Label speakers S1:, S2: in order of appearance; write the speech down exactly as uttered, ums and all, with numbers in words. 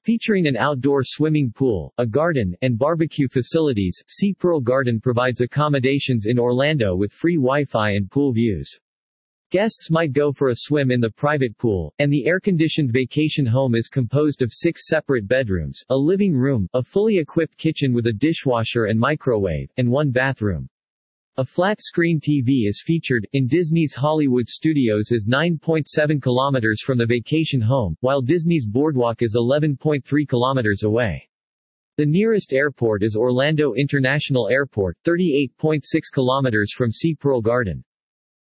S1: Featuring an outdoor swimming pool, a garden, and barbecue facilities, Sea Pearl Garden provides accommodations in Orlando with free Wi-Fi and pool views. Guests might go for a swim in the private pool, and the air-conditioned vacation home is composed of six separate bedrooms, a living room, a fully equipped kitchen with a dishwasher and microwave, and one bathroom. A flat-screen T V is featured, in Disney's Hollywood Studios is nine point seven kilometers from the vacation home, while Disney's Boardwalk is eleven point three kilometers away. The nearest airport is Orlando International Airport, thirty-eight point six kilometers from Sea Pearl Garden.